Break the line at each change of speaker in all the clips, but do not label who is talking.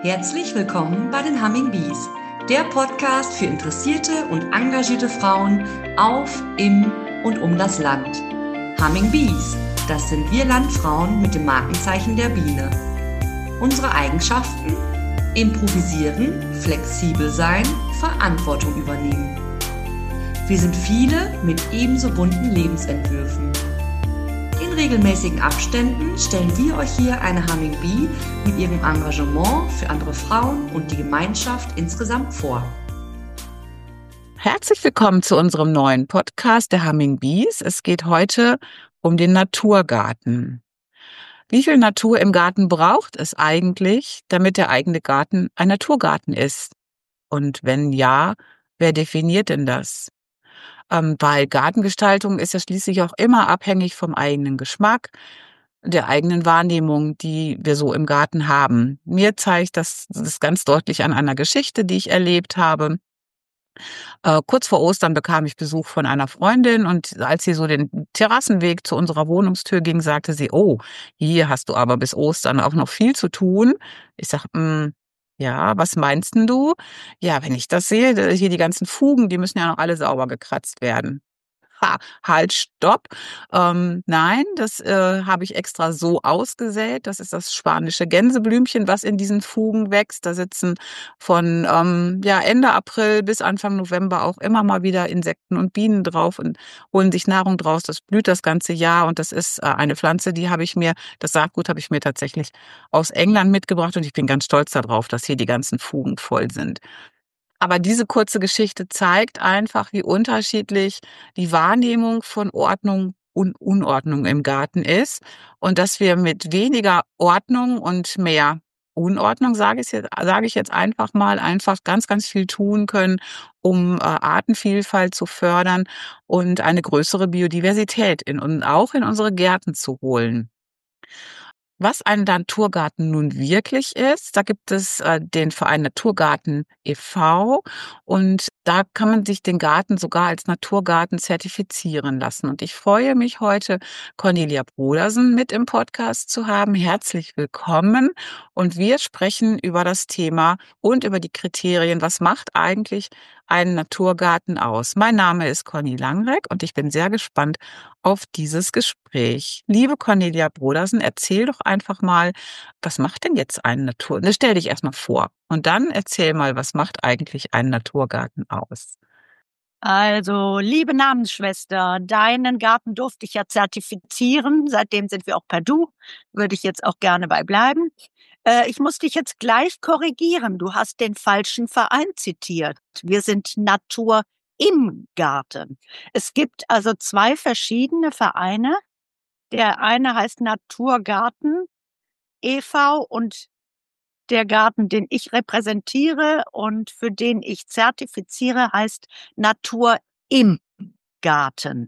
Herzlich willkommen bei den Humming Bees, der Podcast für interessierte und engagierte Frauen auf, im und um das Land. Humming Bees, das sind wir Landfrauen mit dem Markenzeichen der Biene. Unsere Eigenschaften? Improvisieren, flexibel sein, Verantwortung übernehmen. Wir sind viele mit ebenso bunten Lebensentwürfen. In regelmäßigen Abständen stellen wir euch hier eine Humming Bee mit ihrem Engagement für andere Frauen und die Gemeinschaft insgesamt vor.
Herzlich willkommen zu unserem neuen Podcast der Humming Bees. Es geht heute um den Naturgarten. Wie viel Natur im Garten braucht es eigentlich, damit der eigene Garten ein Naturgarten ist? Und wenn ja, wer definiert denn das? Weil Gartengestaltung ist ja schließlich auch immer abhängig vom eigenen Geschmack, der eigenen Wahrnehmung, die wir so im Garten haben. Mir zeigt das ganz deutlich an einer Geschichte, die ich erlebt habe. Kurz vor Ostern bekam ich Besuch von einer Freundin und als sie so den Terrassenweg zu unserer Wohnungstür ging, sagte sie, oh, hier hast du aber bis Ostern auch noch viel zu tun. Ich sag, ja, was meinst denn du? Ja, wenn ich das sehe, hier die ganzen Fugen, die müssen ja noch alle sauber gekratzt werden. Ha, halt, stopp. Nein, das habe ich extra so ausgesät. Das ist das spanische Gänseblümchen, was in diesen Fugen wächst. Da sitzen von Ende April bis Anfang November auch immer mal wieder Insekten und Bienen drauf und holen sich Nahrung draus. Das blüht das ganze Jahr und das ist eine Pflanze, das Saatgut habe ich mir tatsächlich aus England mitgebracht und ich bin ganz stolz darauf, dass hier die ganzen Fugen voll sind. Aber diese kurze Geschichte zeigt einfach, wie unterschiedlich die Wahrnehmung von Ordnung und Unordnung im Garten ist und dass wir mit weniger Ordnung und mehr Unordnung, sage ich jetzt einfach mal, einfach ganz, ganz viel tun können, um Artenvielfalt zu fördern und eine größere Biodiversität auch in unsere Gärten zu holen. Was ein Naturgarten nun wirklich ist, da gibt es den Verein Naturgarten e.V. und da kann man sich den Garten sogar als Naturgarten zertifizieren lassen. Und ich freue mich heute, Cornelia Brodersen mit im Podcast zu haben. Herzlich willkommen. Und wir sprechen über das Thema und über die Kriterien. Was macht eigentlich einen Naturgarten aus? Mein Name ist Conny Langreck und ich bin sehr gespannt auf dieses Gespräch. Liebe Cornelia Brodersen, erzähl doch einfach mal, was macht denn jetzt ein Stell dich erstmal vor und dann erzähl mal, was macht eigentlich ein Naturgarten aus?
Also, liebe Namensschwester, deinen Garten durfte ich ja zertifizieren. Seitdem sind wir auch per Du. Würde ich jetzt auch gerne bei bleiben. Ich muss dich jetzt gleich korrigieren. Du hast den falschen Verein zitiert. Wir sind Natur im Garten. Es gibt also 2 verschiedene Vereine. Der eine heißt Naturgarten e.V. und der Garten, den ich repräsentiere und für den ich zertifiziere, heißt Natur im Garten.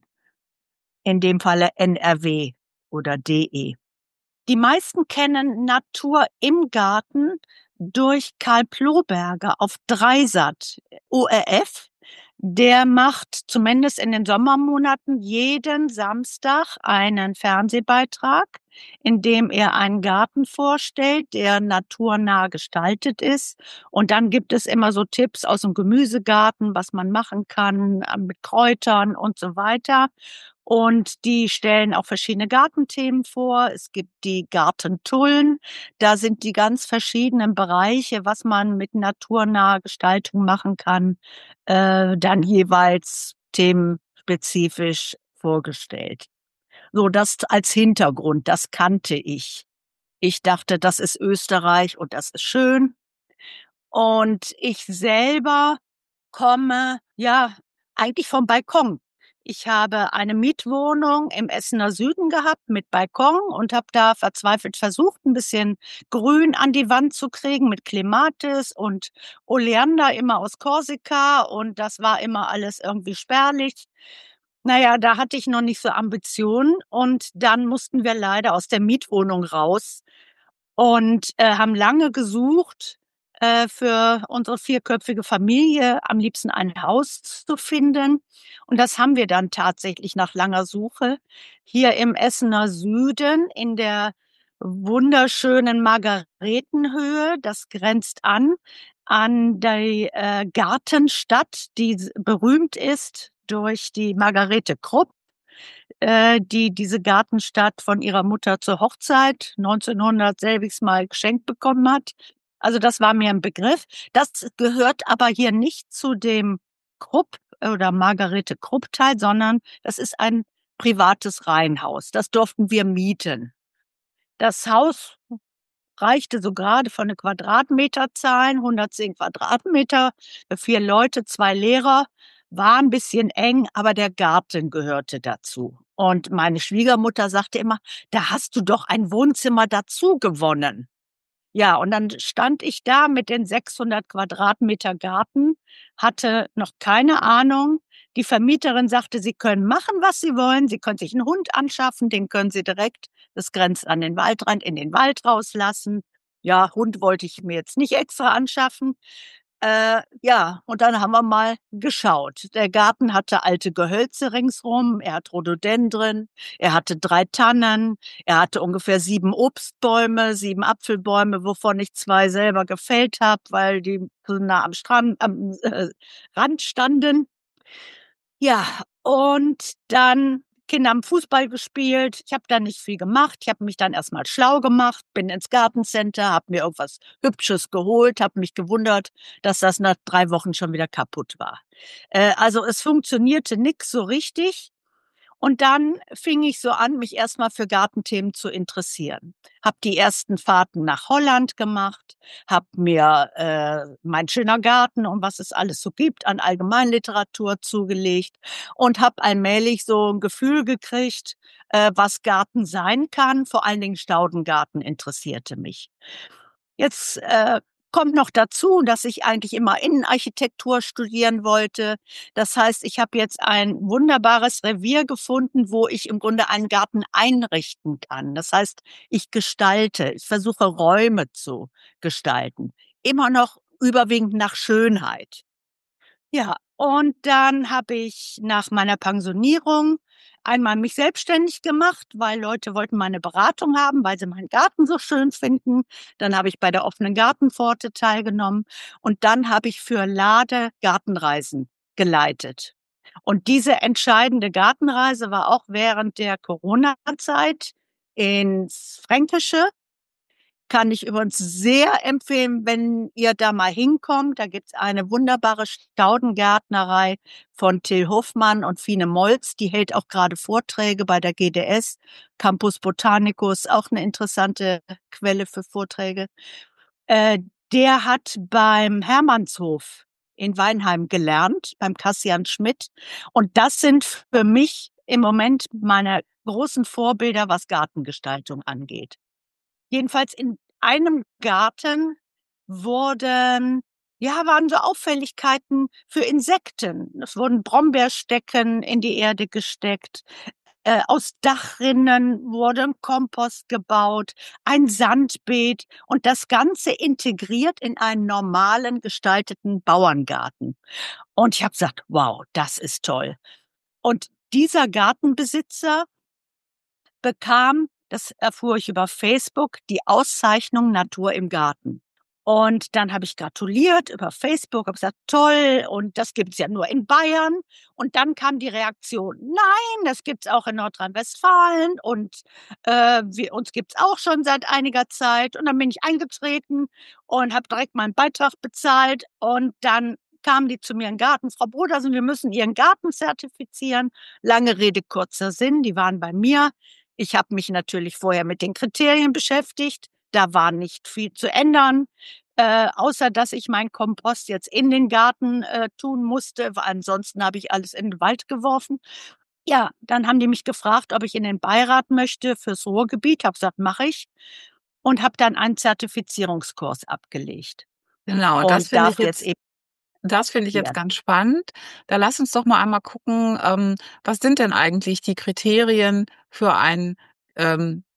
In dem Falle NRW oder DE. Die meisten kennen Natur im Garten durch Karl Ploberger auf Dreisat ORF. Der macht zumindest in den Sommermonaten jeden Samstag einen Fernsehbeitrag, in dem er einen Garten vorstellt, der naturnah gestaltet ist. Und dann gibt es immer so Tipps aus dem Gemüsegarten, was man machen kann mit Kräutern und so weiter. Und die stellen auch verschiedene Gartenthemen vor. Es gibt die Gartentullen. Da sind die ganz verschiedenen Bereiche, was man mit naturnaher Gestaltung machen kann, dann jeweils themenspezifisch vorgestellt. So, das als Hintergrund, das kannte ich. Ich dachte, das ist Österreich und das ist schön. Und ich selber komme, ja, eigentlich vom Balkon. Ich habe eine Mietwohnung im Essener Süden gehabt mit Balkon und habe da verzweifelt versucht, ein bisschen Grün an die Wand zu kriegen mit Clematis und Oleander immer aus Korsika und das war immer alles irgendwie spärlich. Naja, da hatte ich noch nicht so Ambitionen und dann mussten wir leider aus der Mietwohnung raus und haben lange gesucht, für unsere 4-köpfige Familie am liebsten ein Haus zu finden. Und das haben wir dann tatsächlich nach langer Suche hier im Essener Süden in der wunderschönen Margaretenhöhe. Das grenzt an die Gartenstadt, die berühmt ist durch die Margarete Krupp, die diese Gartenstadt von ihrer Mutter zur Hochzeit 1900 selbiges Mal geschenkt bekommen hat. Also das war mir ein Begriff. Das gehört aber hier nicht zu dem Krupp oder Margarete Krupp-Teil, sondern das ist ein privates Reihenhaus. Das durften wir mieten. Das Haus reichte so gerade von den Quadratmeterzahlen, 110 Quadratmeter, 4 Leute, 2 Lehrer, war ein bisschen eng, aber der Garten gehörte dazu. Und meine Schwiegermutter sagte immer, da hast du doch ein Wohnzimmer dazu gewonnen. Ja, und dann stand ich da mit den 600 Quadratmeter Garten, hatte noch keine Ahnung. Die Vermieterin sagte, Sie können machen, was Sie wollen. Sie können sich einen Hund anschaffen, den können Sie direkt, das grenzt an den Waldrand, in den Wald rauslassen. Ja, Hund wollte ich mir jetzt nicht extra anschaffen. Ja, und dann haben wir mal geschaut. Der Garten hatte alte Gehölze ringsrum, er hat Rhododendren, er hatte 3 Tannen, er hatte ungefähr 7 Obstbäume, 7 Apfelbäume, wovon ich 2 selber gefällt habe, weil die so nah am Rand standen. Ja, und dann Kinder haben Fußball gespielt. Ich habe da nicht viel gemacht. Ich habe mich dann erstmal schlau gemacht, bin ins Gartencenter, habe mir irgendwas Hübsches geholt, habe mich gewundert, dass das nach 3 Wochen schon wieder kaputt war. Also es funktionierte nix so richtig. Und dann fing ich so an, mich erstmal für Gartenthemen zu interessieren. Hab die ersten Fahrten nach Holland gemacht, hab mir Mein schöner Garten und was es alles so gibt an Allgemeinliteratur zugelegt und hab allmählich so ein Gefühl gekriegt, was Garten sein kann. Vor allen Dingen Staudengarten interessierte mich. Jetzt kommt noch dazu, dass ich eigentlich immer Innenarchitektur studieren wollte. Das heißt, ich habe jetzt ein wunderbares Revier gefunden, wo ich im Grunde einen Garten einrichten kann. Das heißt, ich gestalte, ich versuche Räume zu gestalten. Immer noch überwiegend nach Schönheit. Ja, und dann habe ich nach meiner Pensionierung einmal mich selbstständig gemacht, weil Leute wollten meine Beratung haben, weil sie meinen Garten so schön finden. Dann habe ich bei der offenen Gartenpforte teilgenommen und dann habe ich für Lade Gartenreisen geleitet. Und diese entscheidende Gartenreise war auch während der Corona-Zeit ins Fränkische. Kann ich übrigens sehr empfehlen, wenn ihr da mal hinkommt. Da gibt's eine wunderbare Staudengärtnerei von Till Hofmann und Fine Molz. Die hält auch gerade Vorträge bei der GDS. Campus Botanicus, auch eine interessante Quelle für Vorträge. Äh, Der hat beim Hermannshof in Weinheim gelernt, beim Kassian Schmidt. Und das sind für mich im Moment meine großen Vorbilder, was Gartengestaltung angeht. Jedenfalls in einem Garten waren so Auffälligkeiten für Insekten. Es wurden Brombeerstecken in die Erde gesteckt. Aus Dachrinnen wurde ein Kompost gebaut, ein Sandbeet und das Ganze integriert in einen normalen gestalteten Bauerngarten. Und ich habe gesagt, wow, das ist toll. Und dieser Gartenbesitzer bekam, das erfuhr ich über Facebook, die Auszeichnung Natur im Garten. Und dann habe ich gratuliert über Facebook, habe gesagt, toll, und das gibt's ja nur in Bayern. Und dann kam die Reaktion, nein, das gibt's auch in Nordrhein-Westfalen und uns gibt's auch schon seit einiger Zeit. Und dann bin ich eingetreten und habe direkt meinen Beitrag bezahlt. Und dann kamen die zu mir in den Garten, Frau Brodersen, wir müssen Ihren Garten zertifizieren. Lange Rede, kurzer Sinn, die waren bei mir. Ich habe mich natürlich vorher mit den Kriterien beschäftigt. Da war nicht viel zu ändern, außer dass ich meinen Kompost jetzt in den Garten tun musste, weil ansonsten habe ich alles in den Wald geworfen. Ja, dann haben die mich gefragt, ob ich in den Beirat möchte fürs Ruhrgebiet. Habe gesagt, mache ich. Und habe dann einen Zertifizierungskurs abgelegt.
Genau,
Und darf jetzt eben.
Das finde ich jetzt ganz spannend. Da lass uns doch mal einmal gucken, was sind denn eigentlich die Kriterien für ein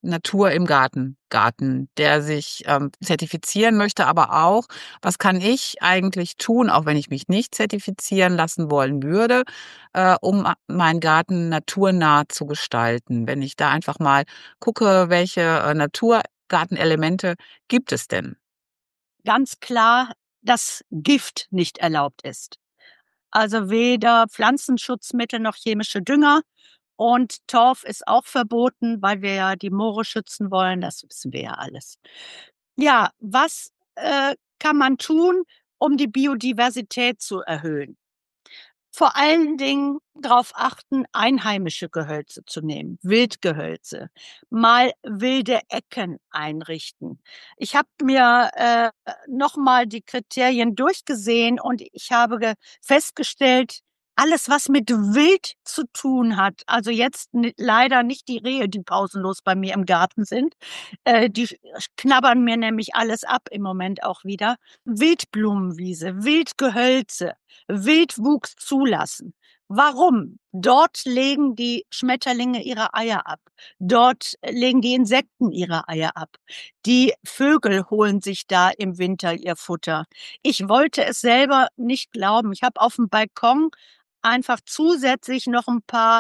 Natur im Garten, der sich zertifizieren möchte, aber auch, was kann ich eigentlich tun, auch wenn ich mich nicht zertifizieren lassen wollen würde, um meinen Garten naturnah zu gestalten. Wenn ich da einfach mal gucke, welche Naturgartenelemente gibt es denn?
Ganz klar, dass Gift nicht erlaubt ist. Also weder Pflanzenschutzmittel noch chemische Dünger. Und Torf ist auch verboten, weil wir ja die Moore schützen wollen. Das wissen wir ja alles. Ja, was kann man tun, um die Biodiversität zu erhöhen? Vor allen Dingen darauf achten, einheimische Gehölze zu nehmen, Wildgehölze, mal wilde Ecken einrichten. Ich habe mir noch mal die Kriterien durchgesehen und ich habe festgestellt, alles, was mit Wild zu tun hat, also jetzt leider nicht die Rehe, die pausenlos bei mir im Garten sind, die knabbern mir nämlich alles ab im Moment auch wieder. Wildblumenwiese, Wildgehölze, Wildwuchs zulassen. Warum? Dort legen die Schmetterlinge ihre Eier ab. Dort legen die Insekten ihre Eier ab. Die Vögel holen sich da im Winter ihr Futter. Ich wollte es selber nicht glauben. Ich habe auf dem Balkon einfach zusätzlich noch ein paar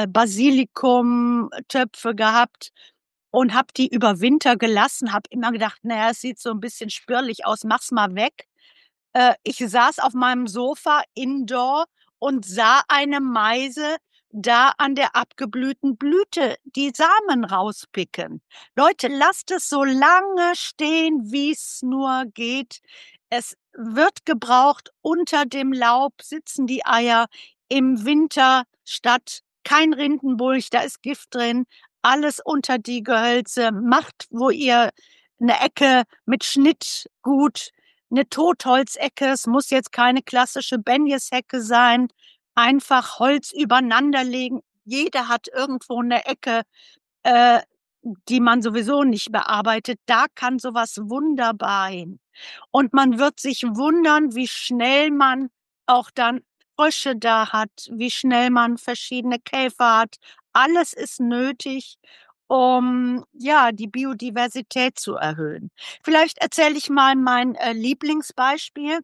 Basilikumtöpfe gehabt und habe die über Winter gelassen. Habe immer gedacht, naja, es sieht so ein bisschen spürlich aus, mach's mal weg. Ich saß auf meinem Sofa indoor und sah eine Meise da an der abgeblühten Blüte die Samen rauspicken. Leute, lasst es so lange stehen, wie es nur geht. Es wird gebraucht, unter dem Laub sitzen die Eier, im Winter statt kein Rindenmulch, da ist Gift drin, alles unter die Gehölze. Macht, wo ihr eine Ecke mit Schnitt gut, eine Totholzecke, es muss jetzt keine klassische Benjeshecke sein, einfach Holz übereinanderlegen. Jeder hat irgendwo eine Ecke, äh, die man sowieso nicht bearbeitet. Da kann sowas wunderbar hin. Und man wird sich wundern, wie schnell man auch dann Frösche da hat, wie schnell man verschiedene Käfer hat. Alles ist nötig, um ja die Biodiversität zu erhöhen. Vielleicht erzähle ich mal mein Lieblingsbeispiel.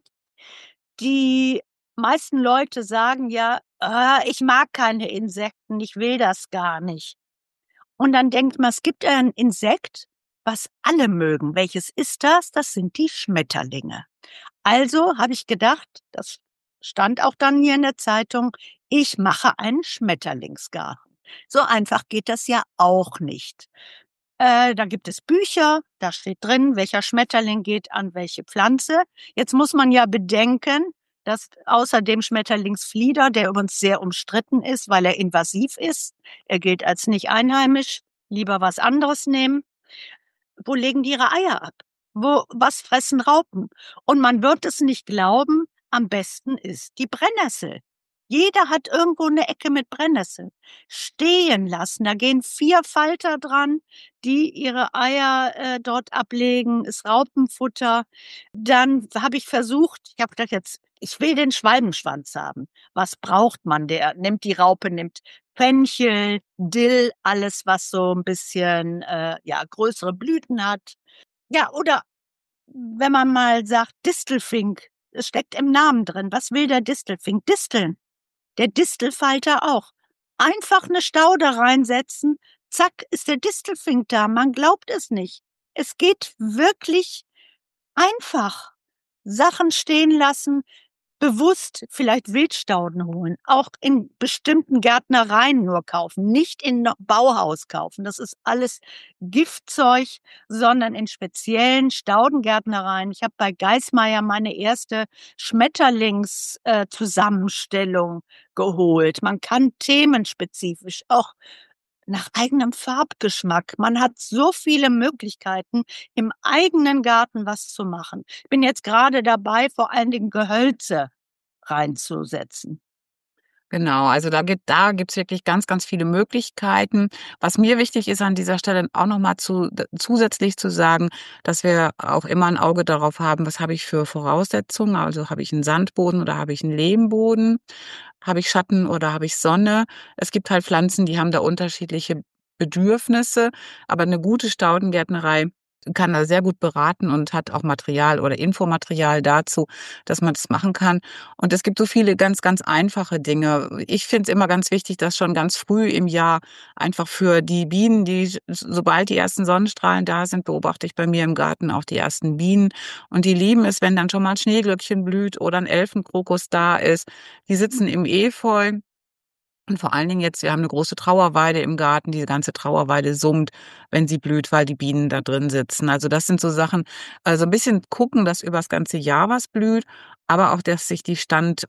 Die meisten Leute sagen ja, ich mag keine Insekten, ich will das gar nicht. Und dann denkt man, es gibt ein Insekt, was alle mögen. Welches ist das? Das sind die Schmetterlinge. Also habe ich gedacht, das stand auch dann hier in der Zeitung, ich mache einen Schmetterlingsgarten. So einfach geht das ja auch nicht. Da gibt es Bücher, da steht drin, welcher Schmetterling geht an welche Pflanze. Jetzt muss man ja bedenken, dass außer dem Schmetterlingsflieder, der übrigens sehr umstritten ist, weil er invasiv ist, er gilt als nicht einheimisch, lieber was anderes nehmen. Wo legen die ihre Eier ab? Was fressen Raupen? Und man wird es nicht glauben, am besten ist die Brennnessel. Jeder hat irgendwo eine Ecke mit Brennnessel. Stehen lassen, da gehen 4 Falter dran, die ihre Eier dort ablegen, ist Raupenfutter. Dann habe ich versucht, ich habe gedacht jetzt, ich will den Schwalbenschwanz haben. Was braucht man? Der nimmt die Raupe, nimmt Fenchel, Dill, alles, was so ein bisschen ja größere Blüten hat. Ja, oder wenn man mal sagt, Distelfink, es steckt im Namen drin. Was will der Distelfink? Disteln. Der Distelfalter auch. Einfach eine Staude reinsetzen, zack, ist der Distelfink da. Man glaubt es nicht. Es geht wirklich einfach. Sachen stehen lassen, bewusst vielleicht Wildstauden holen, auch in bestimmten Gärtnereien nur kaufen, nicht in Bauhaus kaufen. Das ist alles Giftzeug, sondern in speziellen Staudengärtnereien. Ich habe bei Geismeier meine erste Schmetterlingszusammenstellung geholt. Man kann themenspezifisch auch nach eigenem Farbgeschmack. Man hat so viele Möglichkeiten, im eigenen Garten was zu machen. Ich bin jetzt gerade dabei, vor allen Dingen Gehölze reinzusetzen.
Genau, also da gibt's wirklich ganz, ganz viele Möglichkeiten. Was mir wichtig ist an dieser Stelle auch noch mal zusätzlich zu sagen, dass wir auch immer ein Auge darauf haben, was habe ich für Voraussetzungen? Also habe ich einen Sandboden oder habe ich einen Lehmboden? Habe ich Schatten oder habe ich Sonne? Es gibt halt Pflanzen, die haben da unterschiedliche Bedürfnisse, aber eine gute Staudengärtnerei kann da sehr gut beraten und hat auch Material oder Infomaterial dazu, dass man das machen kann. Und es gibt so viele ganz, ganz einfache Dinge. Ich finde es immer ganz wichtig, dass schon ganz früh im Jahr einfach für die Bienen, sobald die ersten Sonnenstrahlen da sind, beobachte ich bei mir im Garten auch die ersten Bienen. Und die lieben es, wenn dann schon mal ein Schneeglöckchen blüht oder ein Elfenkrokus da ist. Die sitzen im Efeu. Und vor allen Dingen jetzt, wir haben eine große Trauerweide im Garten. Diese ganze Trauerweide summt, wenn sie blüht, weil die Bienen da drin sitzen. Also das sind so Sachen, also ein bisschen gucken, dass über das ganze Jahr was blüht, aber auch, dass ich die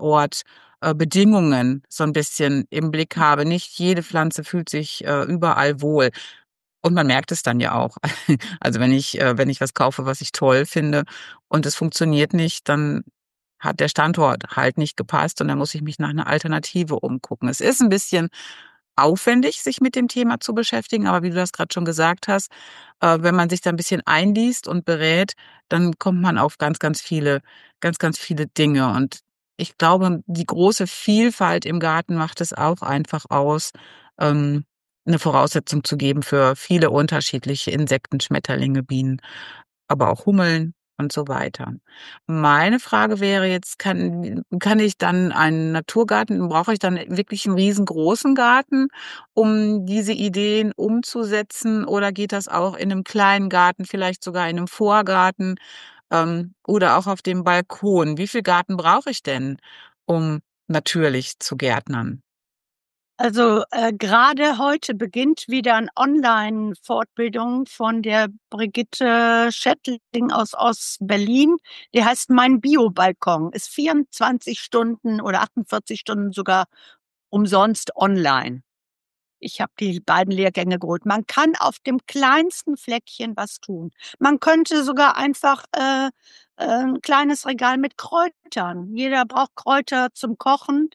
Bedingungen so ein bisschen im Blick habe. Nicht jede Pflanze fühlt sich überall wohl. Und man merkt es dann ja auch. Also wenn ich was kaufe, was ich toll finde und es funktioniert nicht, dann hat der Standort halt nicht gepasst und dann muss ich mich nach einer Alternative umgucken. Es ist ein bisschen aufwendig, sich mit dem Thema zu beschäftigen, aber wie du das gerade schon gesagt hast, wenn man sich da ein bisschen einliest und berät, dann kommt man auf ganz, ganz viele Dinge. Und ich glaube, die große Vielfalt im Garten macht es auch einfach aus, ähm, 'ne Voraussetzung zu geben für viele unterschiedliche Insekten, Schmetterlinge, Bienen, aber auch Hummeln und so weiter. Meine Frage wäre jetzt, kann ich dann einen Naturgarten, brauche ich dann wirklich einen riesengroßen Garten, um diese Ideen umzusetzen, oder geht das auch in einem kleinen Garten, vielleicht sogar in einem Vorgarten, oder auch auf dem Balkon? Wie viel Garten brauche ich denn, um natürlich zu gärtnern?
Also, grade heute beginnt wieder 'n Online-Fortbildung von der Brigitte Schettling aus Ostberlin. Die heißt „Mein Biobalkon", ist 24 Stunden oder 48 Stunden sogar umsonst online. Ich habe die beiden Lehrgänge geholt. Man kann auf dem kleinsten Fleckchen was tun. Man könnte sogar einfach, 'n kleines Regal mit Kräutern. Jeder braucht Kräuter zum Kochen,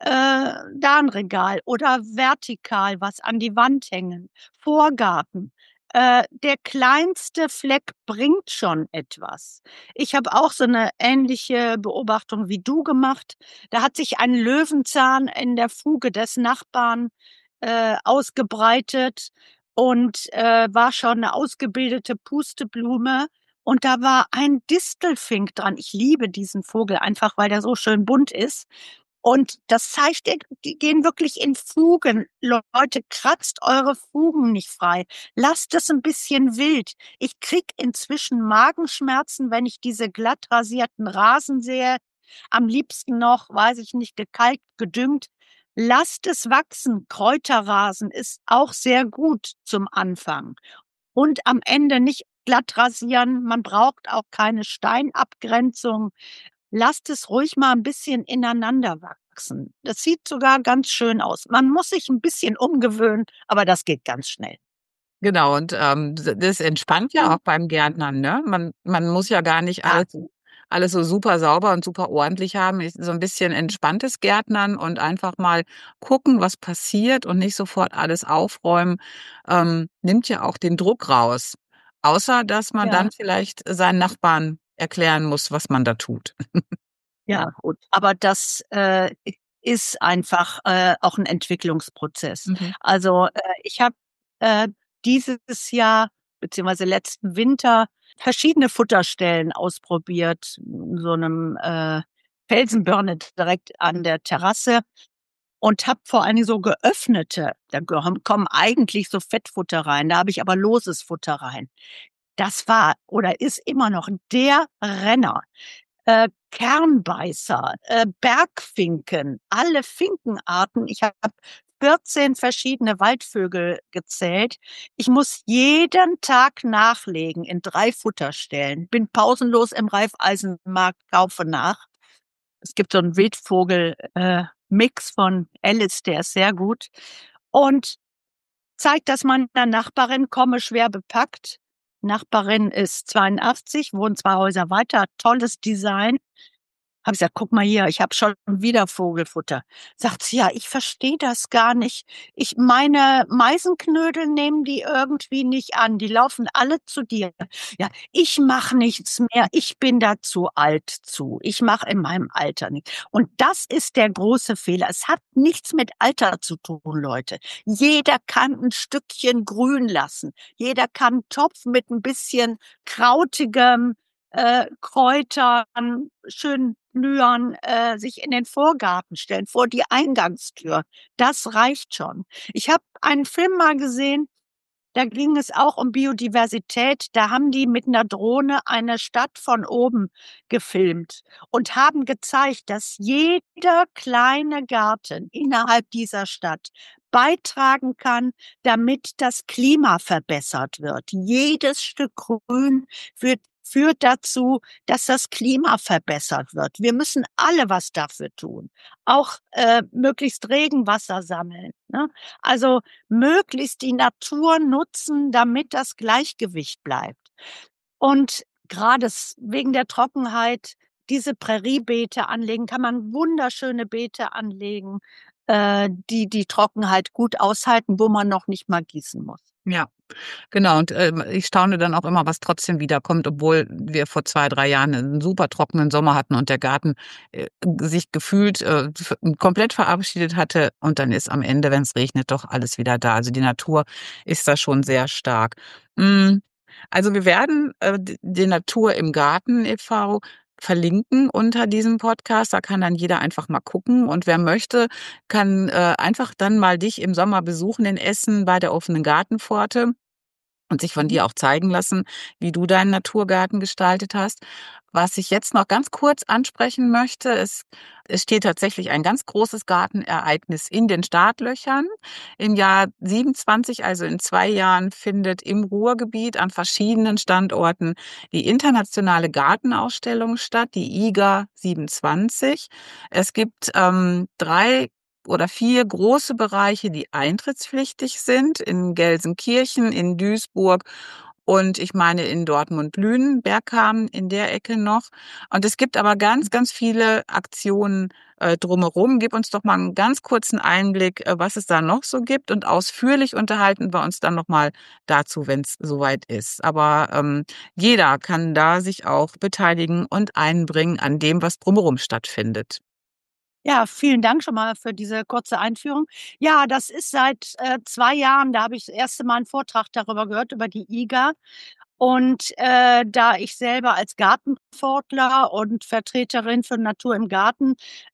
da 'n Regal oder vertikal was an die Wand hängen. Vorgarten. Der kleinste Fleck bringt schon etwas. Ich habe auch so 'ne ähnliche Beobachtung wie du gemacht. Da hat sich ein Löwenzahn in der Fuge des Nachbarn ausgebreitet und, war schon 'ne ausgebildete Pusteblume und da war ein Distelfink dran. Ich liebe diesen Vogel einfach, weil der so schön bunt ist. Und das zeigt, die gehen wirklich in Fugen. Leute, kratzt eure Fugen nicht frei. Lasst es 'n bisschen wild. Ich kriege inzwischen Magenschmerzen, wenn ich diese glatt rasierten Rasen sehe. Am liebsten noch, weiß ich nicht, gekalkt, gedüngt. Lasst es wachsen. Kräuterrasen ist auch sehr gut zum Anfang. Und am Ende nicht glatt rasieren. Man braucht auch keine Steinabgrenzung. Lasst es ruhig mal 'n bisschen ineinander wachsen. Das sieht sogar ganz schön aus. Man muss sich 'n bisschen umgewöhnen, aber das geht ganz schnell.
Genau, und, das entspannt ja auch beim Gärtnern, ne? Man muss ja gar nicht
Ja,
alles so super sauber und super ordentlich haben. So ein bisschen entspanntes Gärtnern und einfach mal gucken, was passiert und nicht sofort alles aufräumen, nimmt ja auch den Druck raus. Außer, dass man
ja.
dann vielleicht seinen Nachbarn erklären muss, was man da tut.
Ja, gut. Aber das, ist einfach, auch 'n Entwicklungsprozess.
Mhm.
Also, ich habe, äh, dieses Jahr beziehungsweise letzten Winter verschiedene Futterstellen ausprobiert, so 'nem, Felsenbirne direkt an der Terrasse und habe vor allen Dingen so geöffnete, da kommen eigentlich so Fettfutter rein, da habe ich aber loses Futter rein. Das war oder ist immer noch der Renner. Kernbeißer, Bergfinken, alle Finkenarten. Ich habe 14 verschiedene Waldvögel gezählt. Ich muss jeden Tag nachlegen in 3 Futterstellen. Bin pausenlos im Raiffeisenmarkt, kaufe nach. Es gibt so 'n Wildvogel Mix von Alice, der ist sehr gut. Und zeigt das meiner Nachbarin, komme schwer bepackt. Nachbarin ist 82, wohnt 2 Häuser weiter, tolles Design. Habe ich gesagt, guck mal hier, ich habe schon wieder Vogelfutter. Sagt sie, ja, ich verstehe das gar nicht. Meine Meisenknödel nehmen die irgendwie nicht an. Die laufen alle zu dir. Ja, ich mache nichts mehr. Ich bin da zu alt zu. Ich mache in meinem Alter nichts. Und das ist der große Fehler. Es hat nichts mit Alter zu tun, Leute. Jeder kann ein Stückchen grün lassen. Jeder kann einen Topf mit ein bisschen krautigem Kräutern, schön Blühern, sich in den Vorgarten stellen, vor die Eingangstür. Das reicht schon. Ich habe einen Film mal gesehen, da ging es auch um Biodiversität. Da haben die mit einer Drohne eine Stadt von oben gefilmt und haben gezeigt, dass jeder kleine Garten innerhalb dieser Stadt beitragen kann, damit das Klima verbessert wird. Jedes Stück Grün führt dazu, dass das Klima verbessert wird. Wir müssen alle was dafür tun. Auch möglichst Regenwasser sammeln. Ne? Also möglichst die Natur nutzen, damit das Gleichgewicht bleibt. Und gerade wegen der Trockenheit, diese Präriebeete anlegen, kann man wunderschöne Beete anlegen, die Trockenheit gut aushalten, wo man noch nicht mal gießen muss.
Ja, genau. Und ich staune dann auch immer, was trotzdem wiederkommt, obwohl wir vor 2, 3 Jahren einen super trockenen Sommer hatten und der Garten sich gefühlt komplett verabschiedet hatte. Und dann ist am Ende, wenn es regnet, doch alles wieder da. Also die Natur ist da schon sehr stark. Mm, Also wir werden die Natur im Garten e.V. verlinken unter diesem Podcast. Da kann dann jeder einfach mal gucken. Und wer möchte, kann einfach dann mal dich im Sommer besuchen in Essen bei der offenen Gartenpforte und sich von dir auch zeigen lassen, wie du deinen Naturgarten gestaltet hast. Was ich jetzt noch ganz kurz ansprechen möchte, es steht tatsächlich ein ganz großes Gartenereignis in den Startlöchern. Im Jahr 27, also in 2 Jahren, findet im Ruhrgebiet an verschiedenen Standorten die internationale Gartenausstellung statt, die IGA 27. Es gibt 3 oder 4 große Bereiche, die eintrittspflichtig sind, in Gelsenkirchen, in Duisburg und ich meine in Dortmund-Lünen, Bergkamen in der Ecke noch. Und es gibt aber ganz, ganz viele Aktionen drumherum. Gib uns doch mal einen ganz kurzen Einblick, was es da noch so gibt. Und ausführlich unterhalten wir uns dann nochmal dazu, wenn es soweit ist. Aber jeder kann da sich auch beteiligen und einbringen an dem, was drumherum stattfindet.
Ja, vielen Dank schon mal für diese kurze Einführung. Ja, das ist seit 2 Jahren, da habe ich das erste Mal einen Vortrag darüber gehört, über die IGA. Und da ich selber als Gartenpfortler und Vertreterin für Natur im Garten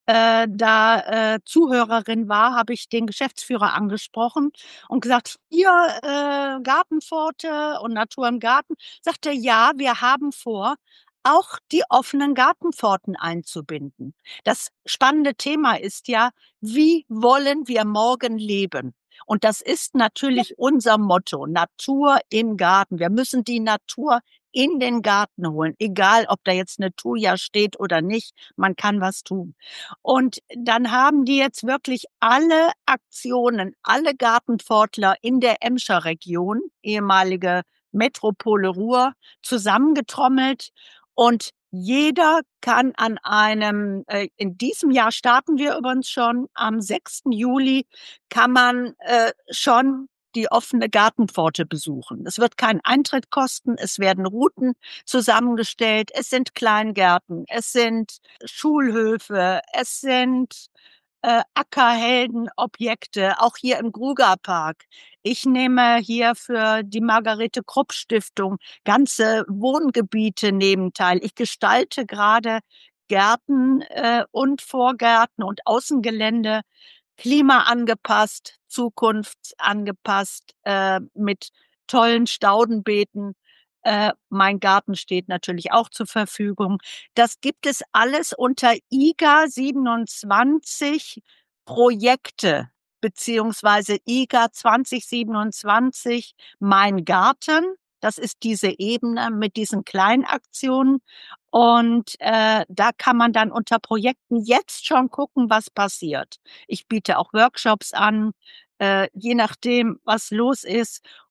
Zuhörerin war, habe ich den Geschäftsführer angesprochen und gesagt, hier Gartenpforte und Natur im Garten. Sagte, ja, wir haben vor, auch die offenen Gartenpforten einzubinden. Das spannende Thema ist ja, wie wollen wir morgen leben? Und das ist natürlich unser Motto, Natur im Garten. Wir müssen die Natur in den Garten holen, egal ob da jetzt eine Thuja steht oder nicht, man kann was tun. Und dann haben die jetzt wirklich alle Aktionen, alle Gartenpfortler in der Emscher Region, ehemalige Metropole Ruhr, zusammengetrommelt und jeder kann an in diesem Jahr starten wir übrigens schon, am 6. Juli kann man schon die offene Gartenpforte besuchen. Es wird keinen Eintritt kosten, es werden Routen zusammengestellt, es sind Kleingärten, es sind Schulhöfe, es sind Ackerheldenobjekte, auch hier im Grugerpark. Ich nehme hier für die Margarete-Krupp-Stiftung ganze Wohngebiete nebenteil. Ich gestalte gerade Gärten und Vorgärten und Außengelände klimaangepasst, zukunftsangepasst, mit tollen Staudenbeeten. Mein Garten steht natürlich auch zur Verfügung. Das gibt es alles unter IGA 27 Projekte beziehungsweise IGA 2027 Mein Garten. Das ist diese Ebene mit diesen Kleinaktionen. Und da kann man dann unter Projekten jetzt schon gucken, was passiert. Ich biete auch Workshops an, je nachdem, was los ist.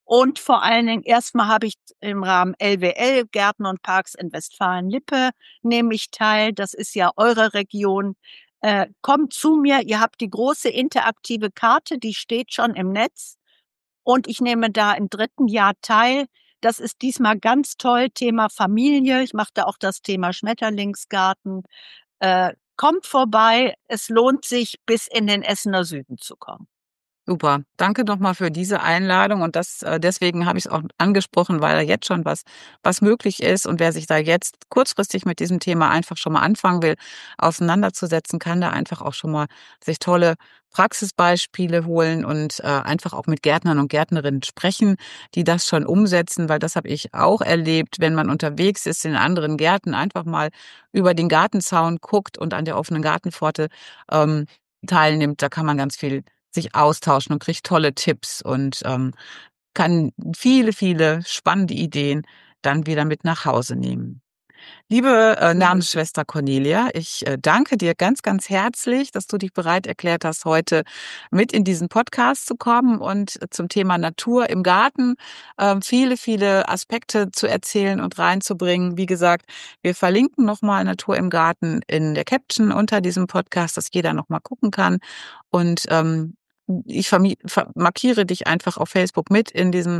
Und vor allen Dingen, erstmal habe ich im Rahmen LWL, Gärten und Parks in Westfalen-Lippe, nehme ich teil. Das ist ja eure Region. Kommt zu mir, ihr habt die große interaktive Karte, die steht schon im Netz. Und ich nehme da im 3. Jahr teil. Das ist diesmal ganz toll, Thema Familie. Ich mache da auch das Thema Schmetterlingsgarten. Kommt vorbei, es lohnt sich, bis in den Essener Süden zu kommen.
Super. Danke nochmal für diese Einladung und deswegen habe ich es auch angesprochen, weil da jetzt schon was möglich ist und wer sich da jetzt kurzfristig mit diesem Thema einfach schon mal anfangen will, auseinanderzusetzen, kann da einfach auch schon mal sich tolle Praxisbeispiele holen und einfach auch mit Gärtnern und Gärtnerinnen sprechen, die das schon umsetzen, weil das habe ich auch erlebt, wenn man unterwegs ist in anderen Gärten, einfach mal über den Gartenzaun guckt und an der offenen Gartenpforte teilnimmt, da kann man ganz viel sich austauschen und kriegt tolle Tipps und kann viele spannende Ideen dann wieder mit nach Hause nehmen. Liebe Namensschwester Cornelia, ich danke dir ganz herzlich, dass du dich bereit erklärt hast, heute mit in diesen Podcast zu kommen und zum Thema Natur im Garten viele Aspekte zu erzählen und reinzubringen. Wie gesagt, wir verlinken nochmal Natur im Garten in der Caption unter diesem Podcast, dass jeder nochmal gucken kann. Und ich markiere dich einfach auf Facebook mit in diesem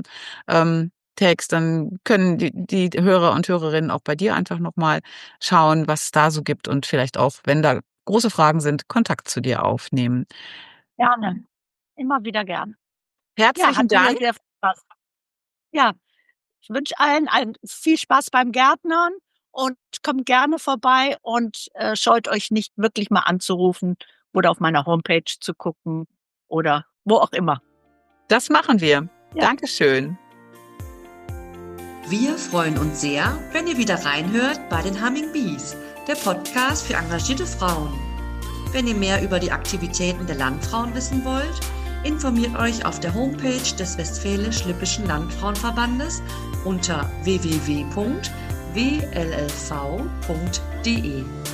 Text, dann können die Hörer und Hörerinnen auch bei dir einfach nochmal schauen, was es da so gibt und vielleicht auch, wenn da große Fragen sind, Kontakt zu dir aufnehmen.
Gerne. Immer wieder gern.
Herzlichen Dank.
Sehr viel Spaß. Ja, ich wünsche allen viel Spaß beim Gärtnern und kommt gerne vorbei und scheut euch nicht, wirklich mal anzurufen oder auf meiner Homepage zu gucken oder wo auch immer.
Das machen wir. Ja. Dankeschön.
Wir freuen uns sehr, wenn ihr wieder reinhört bei den Humming Bees, der Podcast für engagierte Frauen. Wenn ihr mehr über die Aktivitäten der Landfrauen wissen wollt, informiert euch auf der Homepage des Westfälisch-Lippischen Landfrauenverbandes unter www.wllv.de.